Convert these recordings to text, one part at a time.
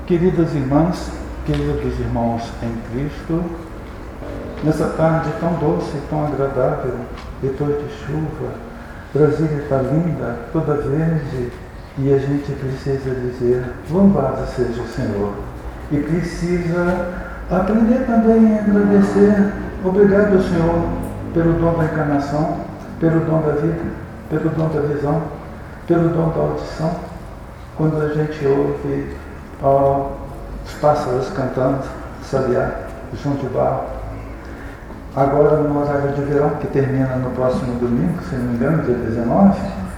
Queridas irmãs, queridos irmãos em Cristo, nessa tarde tão doce, tão agradável, depois de chuva, Brasília está linda, toda verde, e a gente precisa dizer, louvado seja o Senhor. E precisa aprender também a agradecer, obrigado Senhor, pelo dom da encarnação, pelo dom da vida, pelo dom da visão, pelo dom da audição. Quando a gente ouve os pássaros cantando, sabiá, João de Barro. Agora no horário de verão, que termina no próximo domingo, se não me engano, dia 19,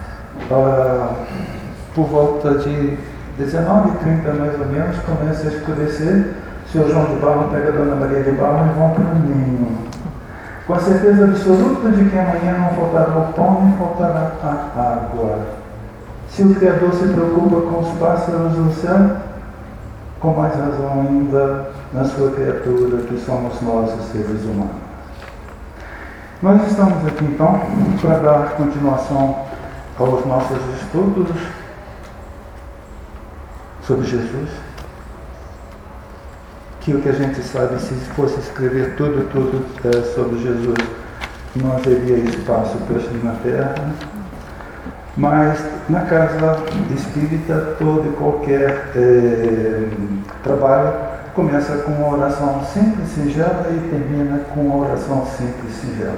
por volta de 19h30 mais ou menos, começa a escurecer, o Sr. João de Barro pega a Dona Maria de Barro e vão para o ninho. Com a certeza absoluta de que amanhã não faltará o pão nem faltará a água. Se o Criador se preocupa com os pássaros do céu, com mais razão ainda na sua criatura, que somos nós, os seres humanos. Nós estamos aqui então para dar continuação aos nossos estudos sobre Jesus, que o que a gente sabe, se fosse escrever tudo sobre Jesus, não haveria espaço para isso na Terra. Mas na casa espírita, todo e qualquer trabalho começa com uma oração simples, singela e termina com uma oração simples, singela.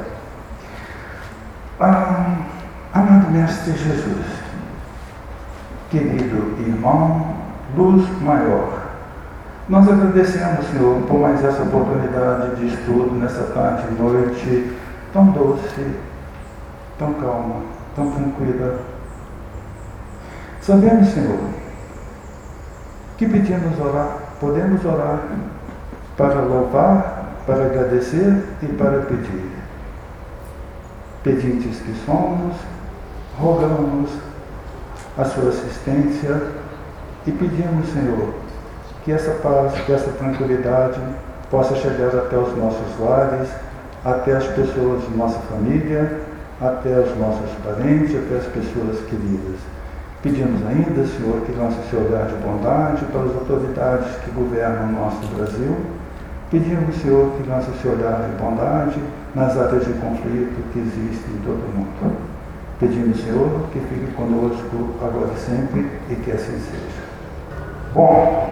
Amado Mestre Jesus, querido irmão, luz maior, nós agradecemos, Senhor, por mais essa oportunidade de estudo nessa tarde e noite tão doce, tão calma, tão tranquila. Sabemos, Senhor, que podemos orar para louvar, para agradecer e para pedir. Pedintes que somos, rogamos a sua assistência e pedimos, Senhor, que essa paz, que essa tranquilidade possa chegar até os nossos lares, até as pessoas de nossa família, até os nossos parentes, até as pessoas queridas. Pedimos ainda, Senhor, que lance seu olhar de bondade para as autoridades que governam o nosso Brasil. Pedimos, Senhor, que lance seu olhar de bondade nas áreas de conflito que existem em todo o mundo. Pedimos, Senhor, que fique conosco agora e sempre e que assim seja. Bom,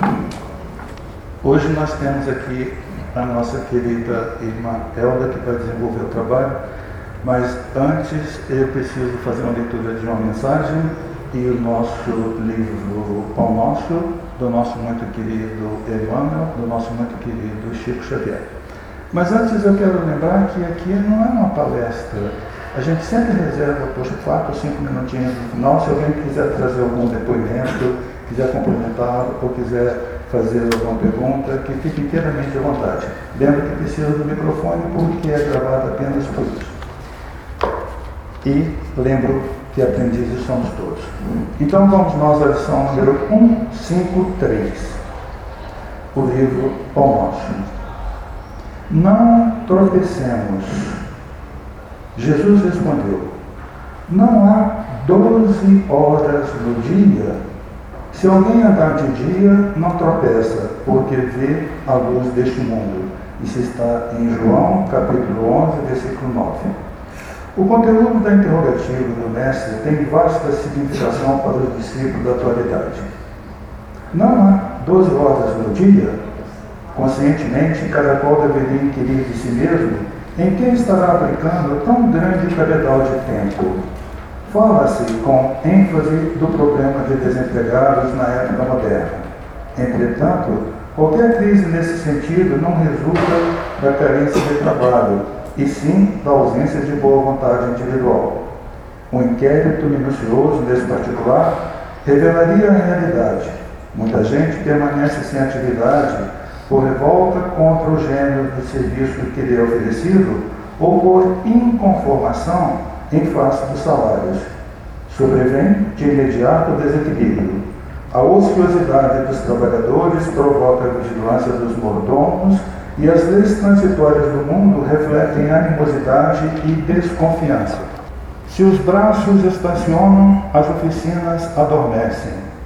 hoje nós temos aqui a nossa querida irmã Elda, que vai desenvolver o trabalho, mas antes eu preciso fazer uma leitura de uma mensagem e o nosso livro Pão Nosso, do nosso muito querido Emmanuel, do nosso muito querido Chico Xavier. Mas antes eu quero lembrar que aqui não é uma palestra. A gente sempre reserva, 4 ou 5 minutinhos no final, se alguém quiser trazer algum depoimento, quiser complementar ou quiser fazer alguma pergunta, que fique inteiramente à vontade. Lembra que precisa do microfone porque é gravado apenas por isso. E lembro que aprendizes somos todos. Então vamos nós à lição número 153, o livro Pão Nosso. Não tropecemos. Jesus respondeu, não há 12 horas no dia. Se alguém andar de dia, não tropeça, porque vê a luz deste mundo. Isso está em João, capítulo 11, versículo 9. O conteúdo da interrogativa do Mestre tem vasta significação para os discípulos da atualidade. Não há 12 horas no dia? Conscientemente, cada qual deveria inquirir de si mesmo em quem estará aplicando tão grande cabedal de tempo. Fala-se com ênfase do problema de desempregados na época moderna. Entretanto, qualquer crise nesse sentido não resulta da carência de trabalho, e sim da ausência de boa vontade individual. Um inquérito minucioso nesse particular revelaria a realidade. Muita gente permanece sem atividade por revolta contra o gênero de serviço que lhe é oferecido ou por inconformação em face dos salários. Sobrevém de imediato o desequilíbrio. A ociosidade dos trabalhadores provoca a vigilância dos mordomos e as leis transitórias do mundo refletem animosidade e desconfiança. Se os braços estacionam, as oficinas adormecem.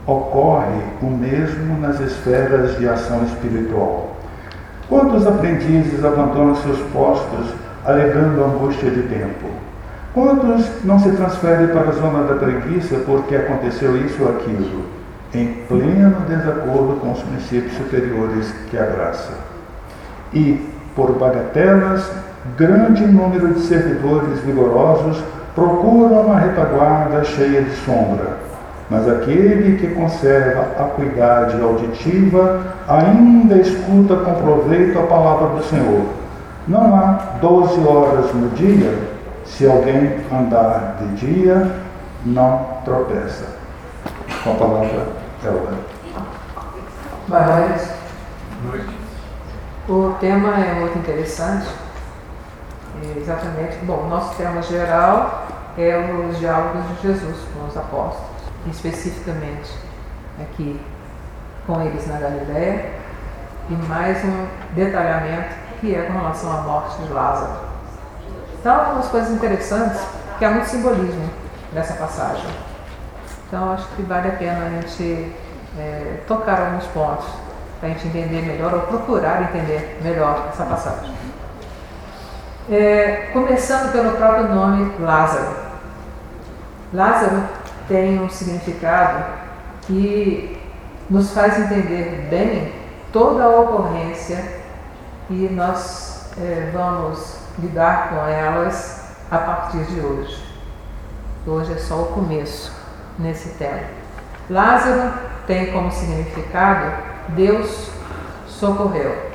ocorre o mesmo nas esferas de ação espiritual. Quantos aprendizes abandonam seus postos alegando angústia de tempo? Quantos não se transferem para a zona da preguiça porque aconteceu isso ou aquilo, em pleno desacordo com os princípios superiores que a graça? E, por bagatelas, grande número de servidores vigorosos procuram uma retaguarda cheia de sombra, mas aquele que conserva a acuidade auditiva ainda escuta com proveito a palavra do Senhor. Não há 12 horas no dia, se alguém andar de dia, não tropeça. Com a palavra, Elda. Boa noite. O tema é muito interessante. Exatamente. Bom, nosso tema geral é os diálogos de Jesus com os apóstolos, especificamente aqui com eles na Galileia, e mais um detalhamento que é com relação à morte de Lázaro. Então, algumas coisas interessantes, que há muito simbolismo nessa passagem. Então, acho que vale a pena a gente tocar alguns pontos para a gente entender melhor, ou procurar entender melhor essa passagem. Começando pelo próprio nome Lázaro. Lázaro tem um significado que nos faz entender bem toda a ocorrência e nós vamos lidar com elas a partir de hoje. Hoje é só o começo nesse tema. Lázaro tem como significado Deus socorreu.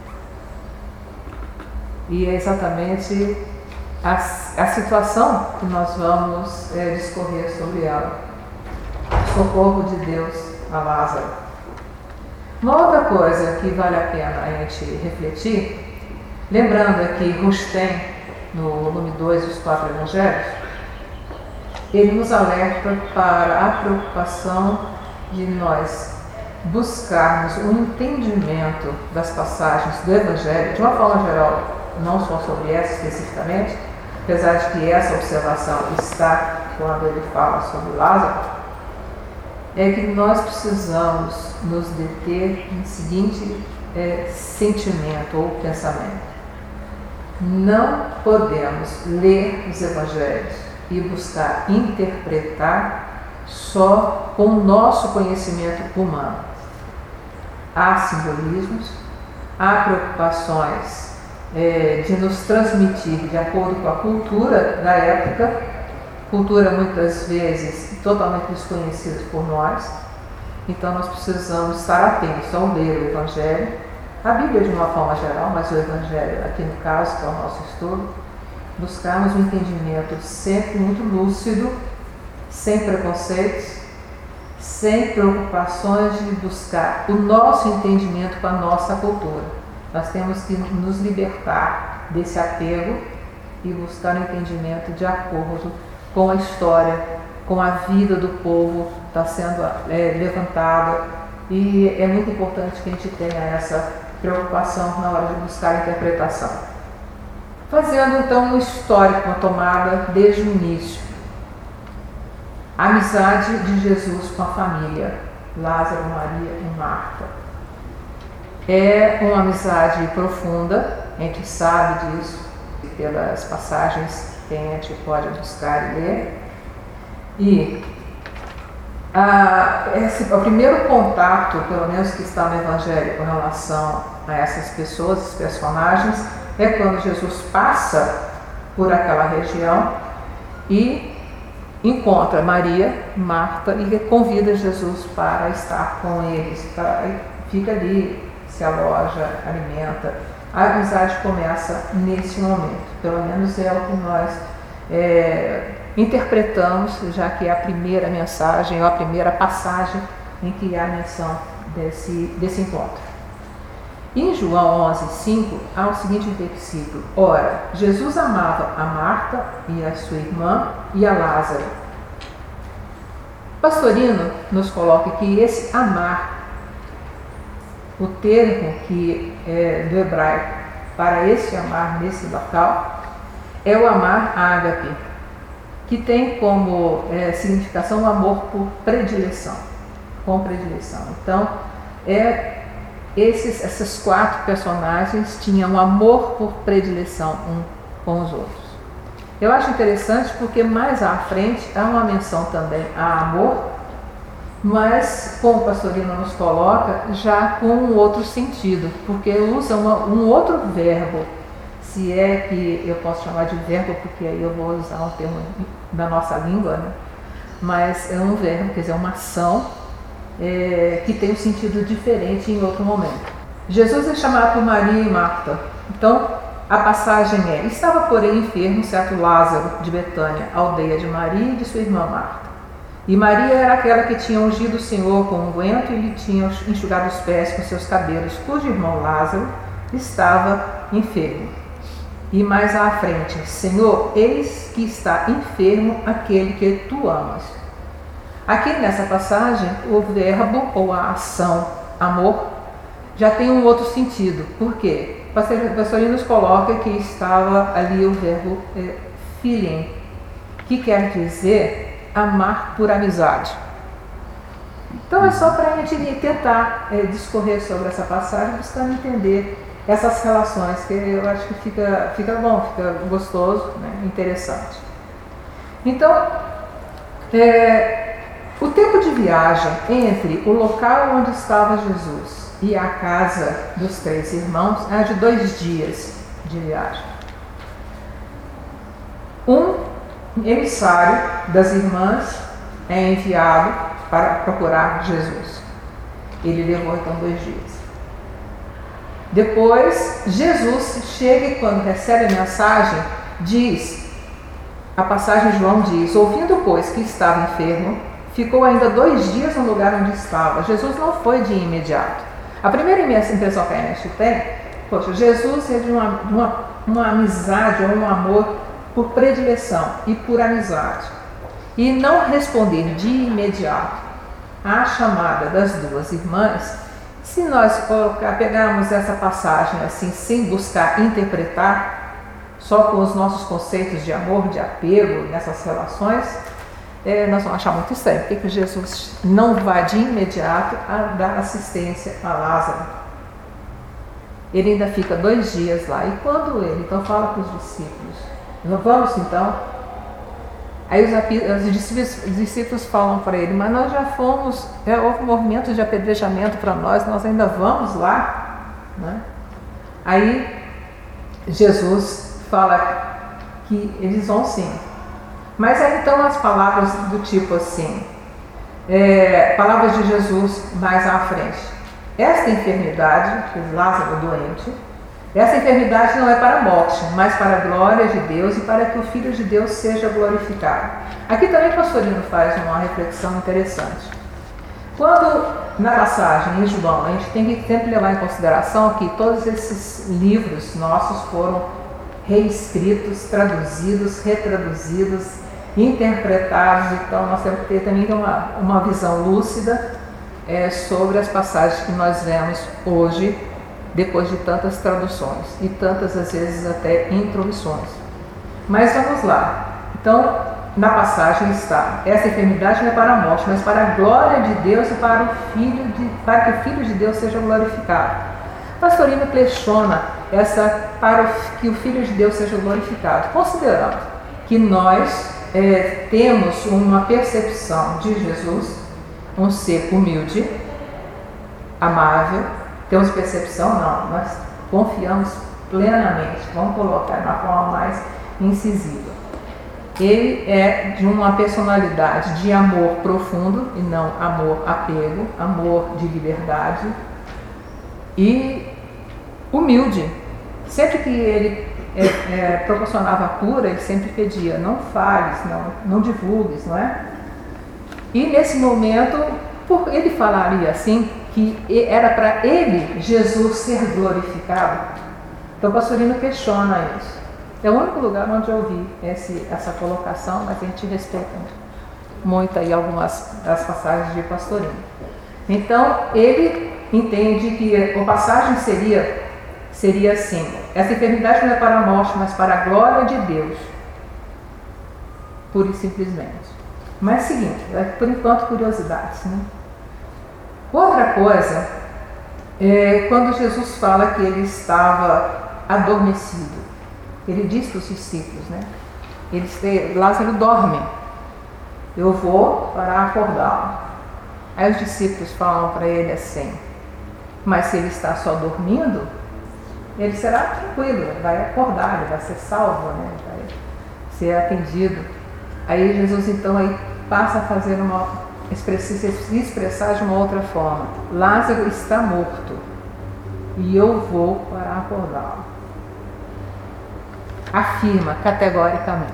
E é exatamente a situação que nós vamos discorrer sobre ela. O socorro de Deus a Lázaro. Uma outra coisa que vale a pena a gente refletir, lembrando aqui Rustem, no volume 2 dos 4 Evangelhos, ele nos alerta para a preocupação de nós buscarmos um entendimento das passagens do Evangelho, de uma forma geral, não só sobre essa especificamente, apesar de que essa observação está quando ele fala sobre Lázaro, é que nós precisamos nos deter no seguinte sentimento ou pensamento. Não podemos ler os Evangelhos e buscar interpretar só com o nosso conhecimento humano. Há simbolismos, há preocupações de nos transmitir de acordo com a cultura da época, cultura muitas vezes totalmente desconhecida por nós. Então nós precisamos estar atentos ao ler o Evangelho, a Bíblia de uma forma geral, mas o Evangelho aqui no caso, que é o nosso estudo, buscarmos um entendimento sempre muito lúcido, sem preconceitos, sem preocupações de buscar o nosso entendimento com a nossa cultura. Nós temos que nos libertar desse apego e buscar o entendimento de acordo com a história, com a vida do povo que está sendo levantada. E é muito importante que a gente tenha essa preocupação na hora de buscar a interpretação. Fazendo então um histórico, uma tomada desde o início. A amizade de Jesus com a família, Lázaro, Maria e Marta. É uma amizade profunda, a gente sabe disso, pelas passagens que a gente pode buscar e ler. E o primeiro contato, pelo menos que está no Evangelho, com relação a essas pessoas, esses personagens, é quando Jesus passa por aquela região e encontra Maria, Marta e convida Jesus para estar com eles. Fica ali, se aloja, alimenta. A amizade começa nesse momento, pelo menos é o que nós interpretamos, já que é a primeira mensagem ou a primeira passagem em que há menção desse encontro. Em João 11:5 há o seguinte versículo: Ora, Jesus amava a Marta e a sua irmã e a Lázaro. Pastorino nos coloca que esse amar, o termo que é do hebraico para esse amar nesse local, é o amar ágape, que tem como significação o amor por predileção. com predileção. Então, esses 4 personagens tinham amor por predileção um com os outros. Eu acho interessante porque mais à frente há uma menção também a amor, mas, como o Pastorino nos coloca, já com um outro sentido, porque usa um outro verbo, se é que eu posso chamar de verbo, porque aí eu vou usar um termo da nossa língua, né? Mas é um verbo, quer dizer, uma ação que tem um sentido diferente em outro momento. Jesus é chamado por Maria e Marta. Então, a passagem é: estava, porém, enfermo certo Lázaro de Betânia, aldeia de Maria e de sua irmã Marta. E Maria era aquela que tinha ungido o Senhor com unguento e lhe tinha enxugado os pés com seus cabelos, cujo irmão Lázaro estava enfermo. E mais à frente: Senhor, eis que está enfermo aquele que tu amas. Aqui nessa passagem, o verbo ou a ação amor já tem um outro sentido. Por quê? O Pastorino nos coloca que estava ali o verbo filhem, que quer dizer amar por amizade. Então é só para a gente tentar discorrer sobre essa passagem, buscando entender essas relações, que eu acho que fica bom, fica gostoso, né? Interessante. Então, o tempo de viagem entre o local onde estava Jesus e a casa dos 3 irmãos é de 2 dias de viagem. Um emissário das irmãs é enviado para procurar Jesus. Ele levou então 2 dias. Depois, Jesus chega e, quando recebe a mensagem, diz, a passagem de João diz: ouvindo, pois, que estava enfermo, ficou ainda 2 dias no lugar onde estava. Jesus não foi de imediato. A primeira impressão que a gente tem, poxa, Jesus é de uma amizade ou um amor por predileção e por amizade. E não responder de imediato à chamada das 2 irmãs, se nós pegarmos essa passagem assim, sem buscar interpretar, só com os nossos conceitos de amor, de apego nessas relações, nós vamos achar muito estranho. Por que Jesus não vai de imediato a dar assistência a Lázaro? Ele ainda fica 2 dias lá. E quando ele então fala para os discípulos: vamos então? Aí os discípulos falam para ele: mas nós já fomos, houve um movimento de apedrejamento para nós ainda vamos lá? Né? Aí Jesus fala que eles vão sim. Mas aí então as palavras do tipo assim, palavras de Jesus mais à frente: esta enfermidade, Lázaro doente, essa enfermidade não é para a morte, mas para a glória de Deus e para que o Filho de Deus seja glorificado. Aqui também o Pastorino faz uma reflexão interessante. Quando na passagem em João, a gente tem que sempre levar em consideração que todos esses livros nossos foram reescritos, traduzidos, retraduzidos, interpretados. Então nós temos que ter também uma visão lúcida sobre as passagens que nós vemos hoje, depois de tantas traduções e tantas, às vezes, até introduções. Mas vamos lá. Então, na passagem está: essa enfermidade não é para a morte, mas para a glória de Deus e para que o Filho de Deus seja glorificado. Pastorino questiona para que o Filho de Deus seja glorificado, considerando que nós temos uma percepção de Jesus, um ser humilde, amável. Temos percepção? Não, nós confiamos plenamente. Vamos colocar de uma forma mais incisiva. Ele é de uma personalidade de amor profundo e não amor apego, amor de liberdade e humilde. Sempre que ele proporcionava a cura, ele sempre pedia: não fales, não divulgues, não é? E nesse momento, ele falaria assim, que era para ele, Jesus, ser glorificado. Então o Pastorino questiona isso. É o único lugar onde eu ouvi essa colocação, mas a gente respeita muito aí algumas das passagens de Pastorino. Então ele entende que a passagem seria assim: essa enfermidade não é para a morte, mas para a glória de Deus, pura e simplesmente. Mas seguinte, por enquanto, curiosidades, né? Outra coisa é quando Jesus fala que ele estava adormecido. Ele diz para os discípulos, né? Lázaro dorme, eu vou para acordá-lo. Aí os discípulos falam para ele assim: mas se ele está só dormindo, ele será tranquilo, vai acordar, ele vai ser salvo, né? Vai ser atendido. Aí Jesus então aí passa a fazer se expressar de uma outra forma: Lázaro está morto e eu vou para acordá-lo. Afirma categoricamente.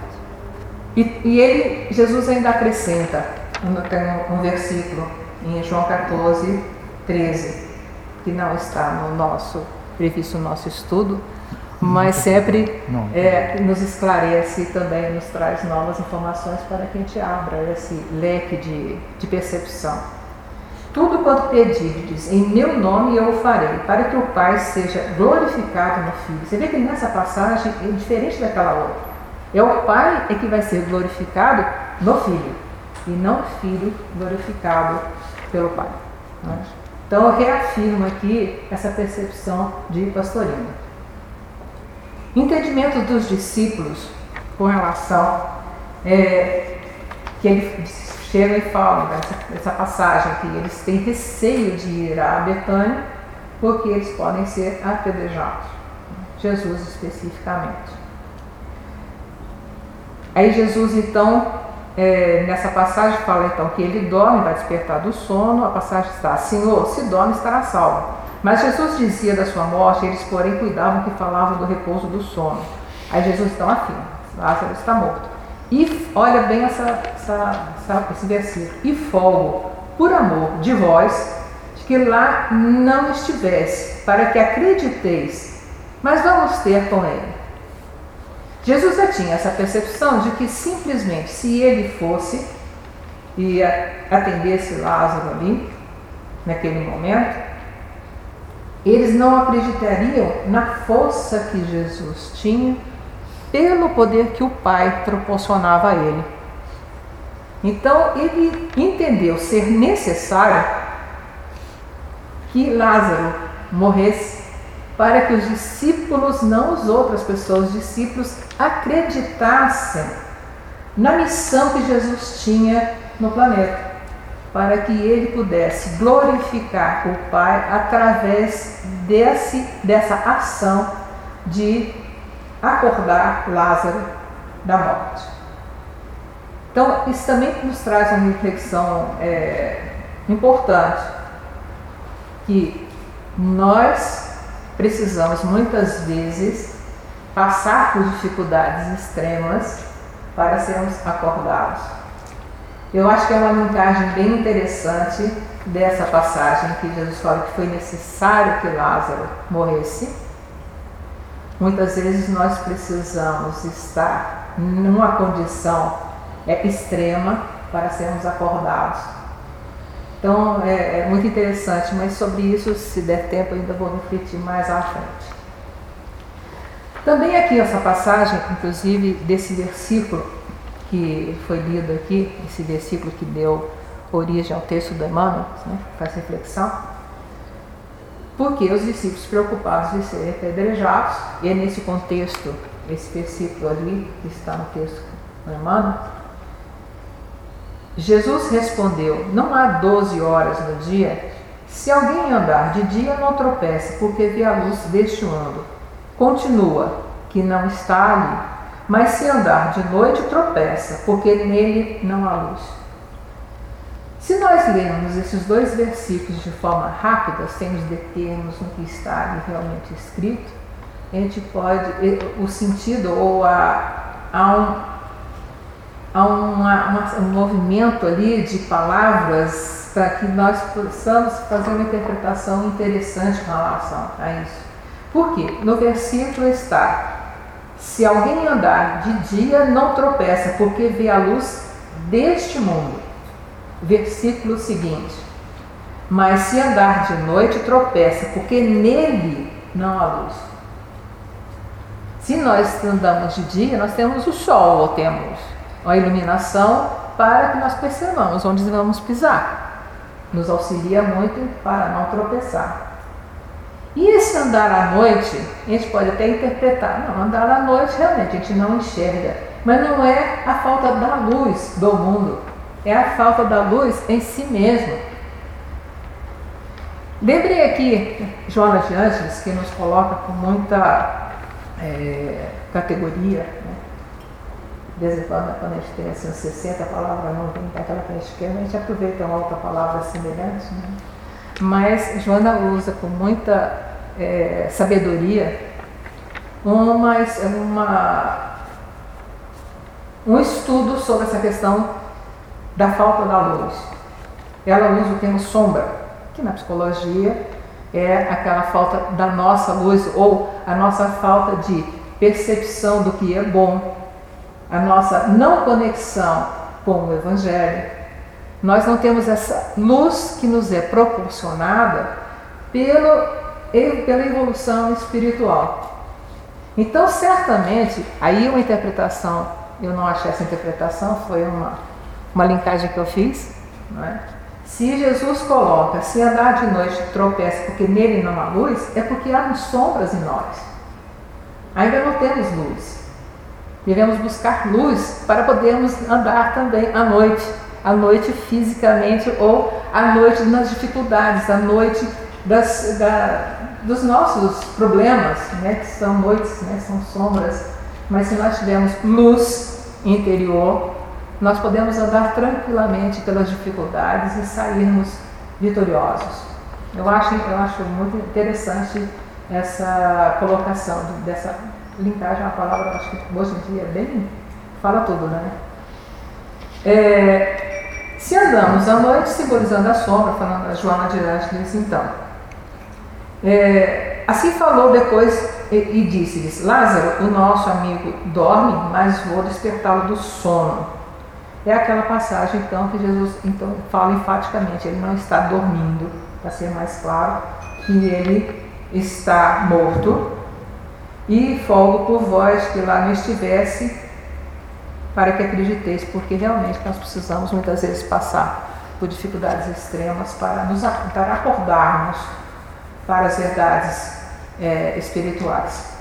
Jesus ainda acrescenta, tem um versículo em João 14, 13, que não está previsto no nosso estudo, mas sempre nos esclarece também, nos traz novas informações para que a gente abra esse leque de percepção. Tudo quanto pedirdes em meu nome eu o farei, para que o Pai seja glorificado no Filho. Você vê que nessa passagem é diferente daquela outra. É o Pai que vai ser glorificado no Filho, e não o Filho glorificado pelo Pai. Então eu reafirmo aqui essa percepção de Pastorino. Entendimento dos discípulos com relação que ele chega e fala dessa passagem, que eles têm receio de ir a Betânia porque eles podem ser apedrejados. Jesus especificamente. Aí Jesus então, nessa passagem fala então que ele dorme, vai despertar do sono. A passagem está: Senhor, se dorme estará salvo. Mas Jesus dizia da sua morte, eles porém cuidavam que falavam do repouso do sono. Aí Jesus então afirma: Lázaro está morto. E olha bem esse versículo: e folgo por amor de vós, de que lá não estivesse, para que acrediteis, mas vamos ter com ele. Jesus já tinha essa percepção de que simplesmente se ele fosse e atendesse Lázaro ali, naquele momento, eles não acreditariam na força que Jesus tinha pelo poder que o Pai proporcionava a ele. Então ele entendeu ser necessário que Lázaro morresse para que os discípulos, não as outras pessoas, os discípulos acreditassem na missão que Jesus tinha no planeta, para que ele pudesse glorificar o Pai através dessa ação de acordar Lázaro da morte. Então, isso também nos traz uma reflexão importante, que nós precisamos muitas vezes passar por dificuldades extremas para sermos acordados. Eu acho que é uma linkagem bem interessante dessa passagem que Jesus fala que foi necessário que Lázaro morresse. Muitas vezes nós precisamos estar numa condição extrema para sermos acordados. Então é muito interessante, mas sobre isso, se der tempo, ainda vou refletir mais à frente. Também aqui essa passagem, inclusive desse versículo que foi lido aqui, esse versículo que deu origem ao texto do Emmanuel, né, faz reflexão, porque os discípulos preocupados de serem apedrejados, e é nesse contexto, esse versículo ali, que está no texto do Emmanuel, Jesus respondeu: não há 12 horas no dia? Se alguém andar de dia, não tropeça, porque vê a luz deste mundo. Continua, que não está ali. Mas se andar de noite, tropeça, porque nele não há luz. Se nós lermos esses dois versículos de forma rápida, sem nos determos no que está ali realmente escrito, a gente pode, o sentido ou há um movimento ali de palavras para que nós possamos fazer uma interpretação interessante com relação a isso. Por quê? No versículo está: se alguém andar de dia, não tropeça, porque vê a luz deste mundo. Versículo seguinte: mas se andar de noite, tropeça, porque nele não há luz. Se nós andamos de dia, nós temos o sol, ou temos a iluminação para que nós percebamos onde vamos pisar. nos auxilia muito para não tropeçar. E esse andar à noite, a gente pode até interpretar, não, andar à noite realmente a gente não enxerga, mas não é a falta da luz do mundo, é a falta da luz em si mesmo. Lembrei aqui Joana de Ângeles, que nos coloca com muita categoria, né? De vez em quando a gente tem assim, 60 palavras, não vem daquela que a gente quer, a gente aproveita uma outra palavra semelhante, né? Mas Joana usa com muita sabedoria um estudo sobre essa questão da falta da luz. Ela usa o termo sombra, que na psicologia é aquela falta da nossa luz ou a nossa falta de percepção do que é bom, a nossa não conexão com o Evangelho. Nós não temos essa luz que nos é proporcionada pela evolução espiritual. Então, certamente, aí uma interpretação, eu não achei essa interpretação, foi uma linkagem que eu fiz, não é? Se Jesus coloca, se andar de noite tropeça porque nele não há luz, é porque há sombras em nós. Ainda não temos luz. Devemos buscar luz para podermos andar também à noite fisicamente ou à noite nas dificuldades, à noite dos nossos problemas, né, que são noites, né, são sombras. Mas se nós tivermos luz interior, nós podemos andar tranquilamente pelas dificuldades e sairmos vitoriosos. Eu acho muito interessante essa colocação dessa linkagem, uma palavra, acho que hoje em dia é bem, fala tudo, né? Se andamos à noite, simbolizando a sombra, falando a Joana de Ângeles, então. Assim falou depois e disse-lhes: Lázaro, o nosso amigo, dorme, mas vou despertá-lo do sono. É aquela passagem então que Jesus fala enfaticamente, ele não está dormindo, para ser mais claro, que ele está morto, e folgo por vós que lá não estivesse, para que acrediteis, porque realmente nós precisamos muitas vezes passar por dificuldades extremas para acordarmos para as verdades espirituais.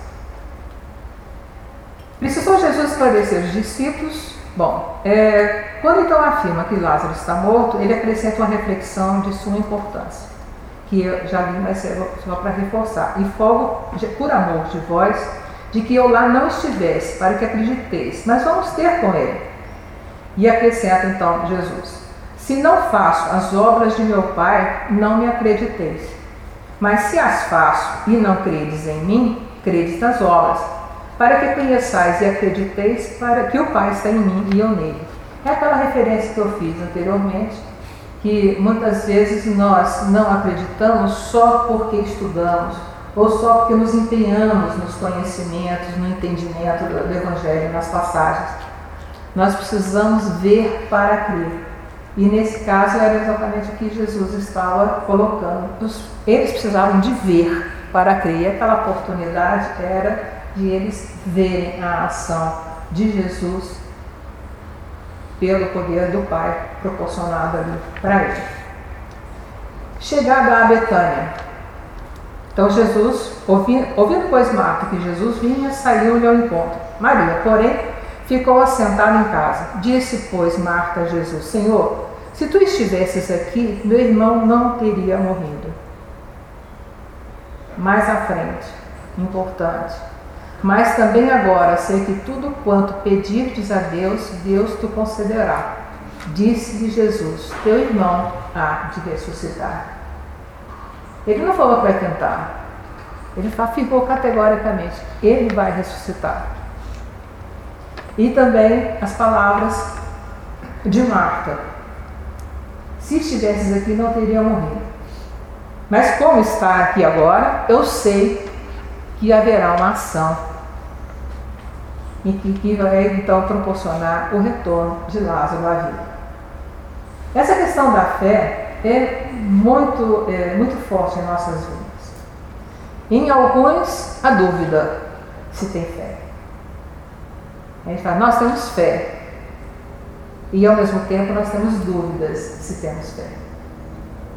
Precisou Jesus esclarecer os discípulos. Bom, quando então afirma que Lázaro está morto, ele acrescenta uma reflexão de suma importância, que eu já li, mas só para reforçar. E folgo por amor de vós, de que eu lá não estivesse, para que acrediteis, mas vamos ter com ele. E acrescenta então Jesus: se não faço as obras de meu Pai, não me acrediteis. Mas se as faço e não credes em mim, credes nas obras, para que conheçais e acrediteis para que o Pai está em mim e eu nele. É aquela referência que eu fiz anteriormente, que muitas vezes nós não acreditamos só porque estudamos, ou só porque nos empenhamos nos conhecimentos, no entendimento do Evangelho, nas passagens. Nós precisamos ver para crer. E nesse caso era exatamente o que Jesus estava colocando. Eles precisavam de ver para crer. E aquela oportunidade era de eles verem a ação de Jesus pelo poder do Pai proporcionado ali para ele. Chegada a Betânia, então Jesus, ouvindo pois Marta que Jesus vinha, saiu-lhe ao encontro. Maria, porém, ficou assentada em casa. Disse, pois, Marta a Jesus: Senhor, se tu estivesses aqui, meu irmão não teria morrido. Mais à frente, importante: mas também agora sei que tudo quanto pedirdes a Deus, Deus te concederá. Disse-lhe Jesus: teu irmão há de ressuscitar. Ele não falou para tentar, ele afirmou categoricamente: ele vai ressuscitar. E também as palavras de Marta: se estivesses aqui não teria morrido, mas como está aqui agora, eu sei que haverá uma ação e que vai então proporcionar o retorno de Lázaro à vida. Essa questão da fé é muito forte em nossas vidas. Em alguns, a dúvida se tem fé. A gente fala: nós temos fé, e ao mesmo tempo nós temos dúvidas se temos fé.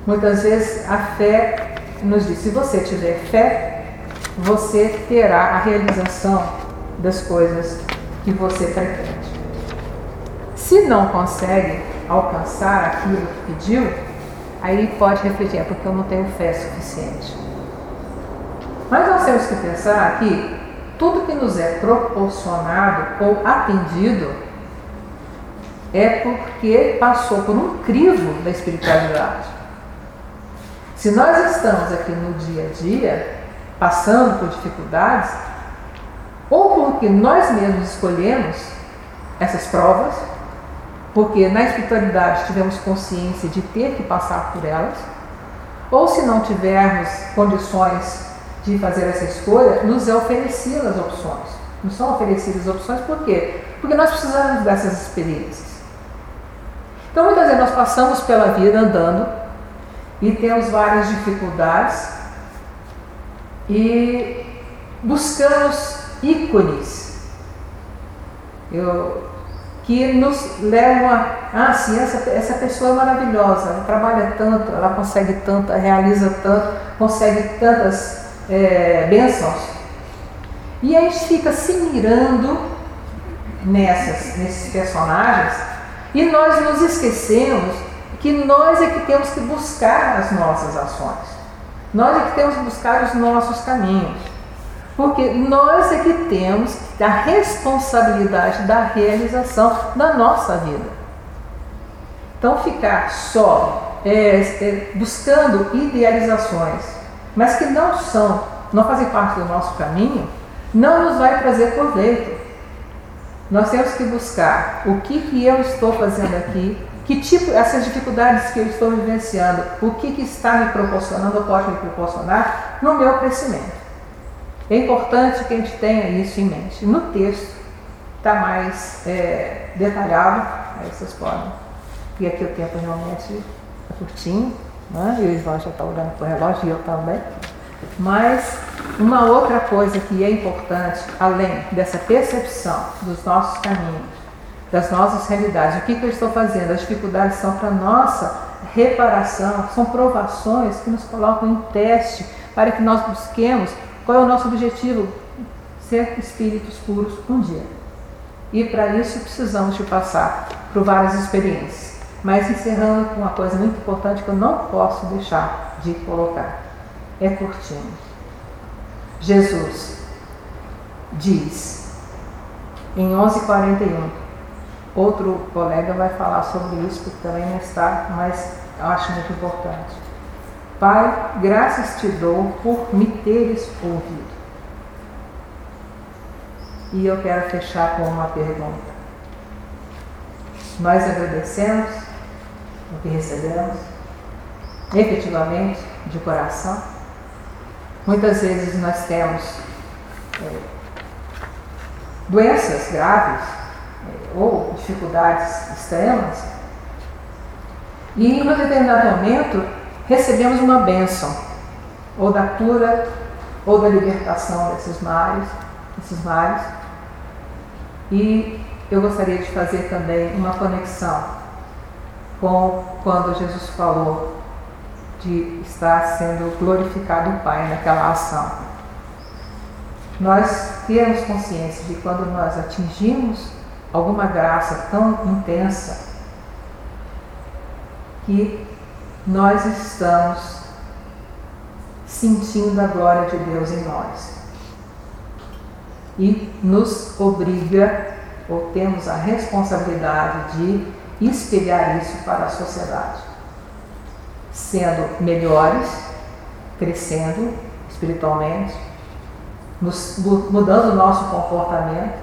Muitas vezes a fé nos diz, se você tiver fé, você terá a realização das coisas que você pretende. Se não consegue alcançar aquilo que pediu, aí pode refletir, é porque eu não tenho fé suficiente. Mas nós temos que pensar que tudo que nos é proporcionado ou atendido é porque passou por um crivo da espiritualidade. Se nós estamos aqui no dia a dia, passando por dificuldades, ou porque nós mesmos escolhemos essas provas, porque na espiritualidade tivemos consciência de ter que passar por elas, ou se não tivermos condições de fazer essa escolha, nos é oferecidas as opções. Nos são oferecidas opções por quê? Porque nós precisamos dessas experiências. Então muitas vezes nós passamos pela vida andando e temos várias dificuldades e buscamos ícones que nos levam sim, essa pessoa é maravilhosa, ela trabalha tanto, ela consegue tanto, ela realiza tanto, consegue tantas bênçãos. E a gente fica se mirando nesses personagens e nós nos esquecemos que nós é que temos que buscar as nossas ações. Nós é que temos que buscar os nossos caminhos. Porque nós é que temos a responsabilidade da realização da nossa vida. Então ficar só buscando idealizações, mas que não fazem parte do nosso caminho, não nos vai trazer proveito. Nós temos que buscar o que eu estou fazendo aqui, que tipo, essas dificuldades que eu estou vivenciando, o que está me proporcionando ou pode me proporcionar no meu crescimento. É importante que a gente tenha isso em mente. No texto está mais detalhado, aí vocês podem. E aqui o tempo realmente é curtinho, né? E o Ivan já está olhando para o relógio e eu também. Mas uma outra coisa que é importante, além dessa percepção dos nossos caminhos, das nossas realidades, o que eu estou fazendo, as dificuldades são para nossa reparação, são provações que nos colocam em teste para que nós busquemos qual é o nosso objetivo, ser espíritos puros um dia. E para isso precisamos de passar por várias experiências. Mas encerrando com uma coisa muito importante que eu não posso deixar de colocar. É curtinho. Jesus diz em 11h41, outro colega vai falar sobre isso, porque também não está, mas eu acho muito importante. Pai, graças te dou por me teres ouvido. E eu quero fechar com uma pergunta. Nós agradecemos o que recebemos, efetivamente, de coração. Muitas vezes nós temos doenças graves ou dificuldades extremas e em um determinado momento recebemos uma bênção, ou da cura, ou da libertação desses males. E eu gostaria de fazer também uma conexão com quando Jesus falou de estar sendo glorificado o Pai naquela ação. Nós temos consciência de quando nós atingimos alguma graça tão intensa que nós estamos sentindo a glória de Deus em nós. E nos obriga, ou temos a responsabilidade de espelhar isso para a sociedade. Sendo melhores, crescendo espiritualmente, mudando o nosso comportamento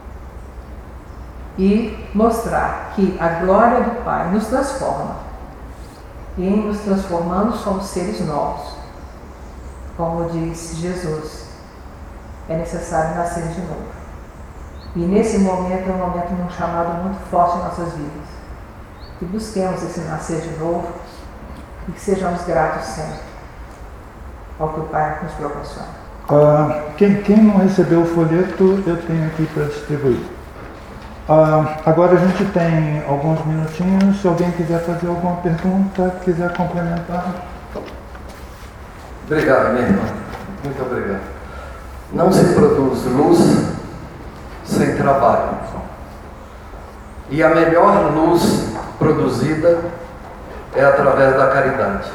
e mostrar que a glória do Pai nos transforma. E em nos transformando somos seres novos. Como diz Jesus, é necessário nascer de novo. E nesse momento é um momento de um chamado muito forte em nossas vidas. Que busquemos esse nascer de novo e que sejamos gratos sempre ao que o Pai nos proporciona. Quem não recebeu o folheto, eu tenho aqui para distribuir. Agora a gente tem alguns minutinhos, se alguém quiser fazer alguma pergunta, quiser complementar. Obrigado, minha irmã. Muito obrigado. Não se produz luz sem trabalho. E a melhor luz produzida é através da caridade.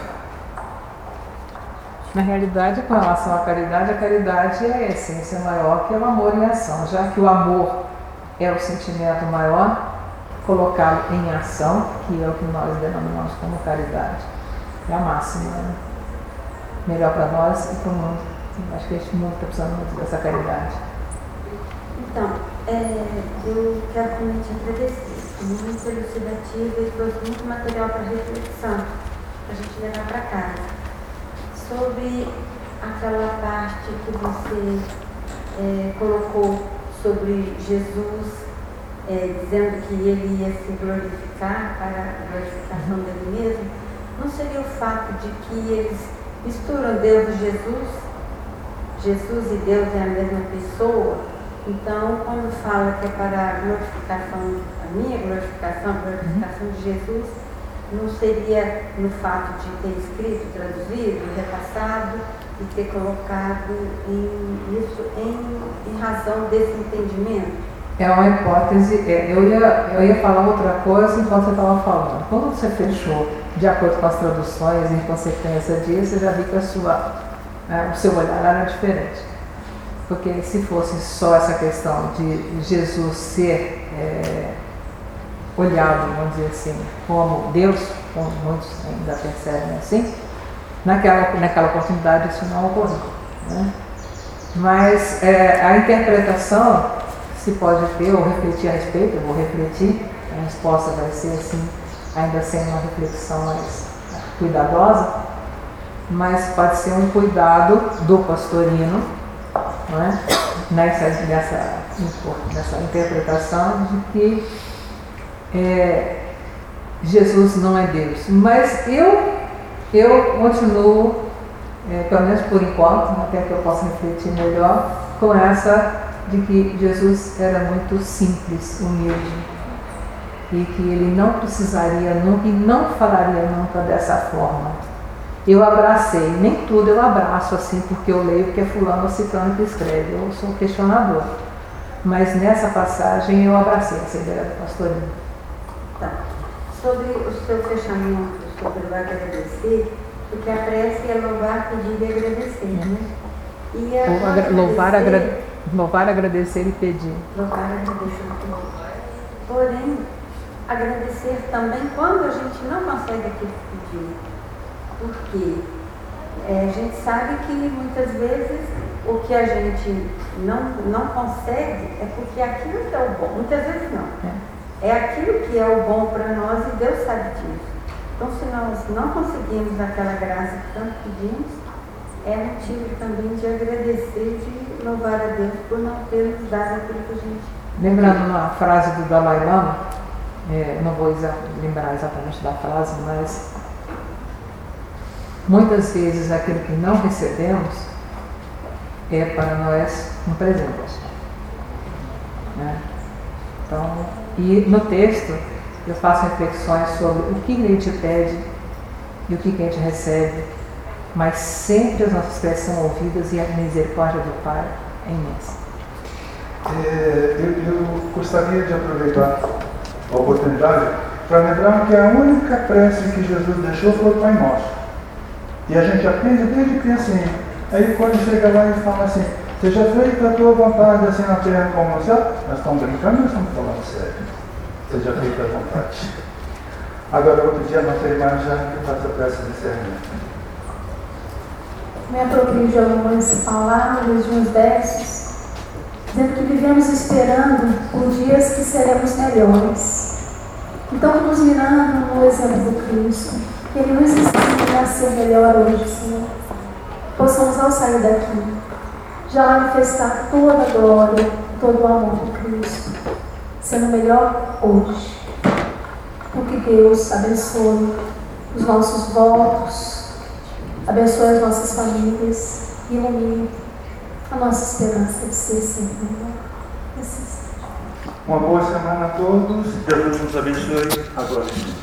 Na realidade, com relação à caridade, a caridade é a essência maior que é o amor em ação. Já que o amor é o sentimento maior, colocado em ação, que é o que nós denominamos como caridade. É a máxima, né? Melhor para nós e para o mundo. Acho que este mundo está precisando muito dessa caridade. Então, eu quero também te agradecer. Muito elucidativo e trouxe muito material para reflexão, para a gente levar para casa. Sobre aquela parte que você colocou sobre Jesus, dizendo que ele ia se glorificar para a glorificação dele mesmo, não seria o fato de que eles misturam Deus e Jesus? Jesus e Deus é a mesma pessoa? Então, quando fala que é para a glorificação, a minha glorificação, a glorificação de Jesus, não seria no fato de ter escrito, traduzido, repassado e ter colocado isso em razão desse entendimento? É uma hipótese. Eu ia falar outra coisa enquanto você estava falando. Quando você fechou de acordo com as traduções, em consequência disso, eu já vi que o seu olhar era diferente. Porque se fosse só essa questão de Jesus ser olhado, vamos dizer assim, como Deus, como muitos ainda percebem assim, naquela oportunidade isso não ocorreu, né? Mas a interpretação se pode ter ou refletir a respeito, eu vou refletir, a resposta vai ser assim, ainda sendo uma reflexão mais cuidadosa, mas pode ser um cuidado do pastorino, não é? nessa interpretação de que Jesus não é Deus. Mas eu continuo, pelo menos por enquanto, até que eu possa refletir melhor, com essa de que Jesus era muito simples, humilde, e que ele não precisaria nunca e não falaria nunca dessa forma. Eu abracei, nem tudo eu abraço assim porque eu leio, porque é fulano ou ciclano que escreve, eu sou questionador. Mas nessa passagem eu abracei essa ideia do pastorino. Tá. Sobre o seu fechamento, sobre o agradecer, porque a prece é louvar, pedir e agradecer, né? E louvar, agradecer e pedir. Louvar, agradecer e pedir. Porém, agradecer também quando a gente não consegue aquilo que pediu. Porque a gente sabe que muitas vezes o que a gente não consegue é porque aquilo que é o bom, muitas vezes não. É aquilo que é o bom para nós e Deus sabe disso. Então, se nós não conseguimos aquela graça que tanto pedimos, é motivo também de agradecer, de louvar a Deus por não ter nos dado aquilo que a gente... Lembrando uma frase do Dalai Lama, não vou lembrar exatamente da frase, mas muitas vezes aquilo que não recebemos é para nós um presente, né? Então, e no texto eu faço reflexões sobre o que a gente pede e o que a gente recebe, mas sempre as nossas preces são ouvidas e a misericórdia do Pai é imensa. Eu gostaria de aproveitar a oportunidade para lembrar que a única prece que Jesus deixou foi o Pai Nosso. E a gente aprende desde criancinha. Aí quando chega lá e fala assim, seja feita a tua vontade assim na terra como no céu, nós estamos brincando ou nós estamos falando sério? Seja feita a vontade. Agora eu vou pedir a nossa irmã já que faça a prece de encerramento. Me aproprio de algumas palavras, de uns versos, dizendo que vivemos esperando por dias que seremos melhores. Então, nos mirando no exemplo do Cristo, que Ele nos ensina a ser melhor hoje, Senhor. Possamos, ao sair daqui, já manifestar toda a glória, todo o amor de Cristo, sendo melhor hoje. Porque Deus abençoe os nossos votos, abençoe as nossas famílias e ilumine a nossa esperança de ser sempre melhor. Assim seja. Uma boa semana a todos. Deus nos abençoe agora.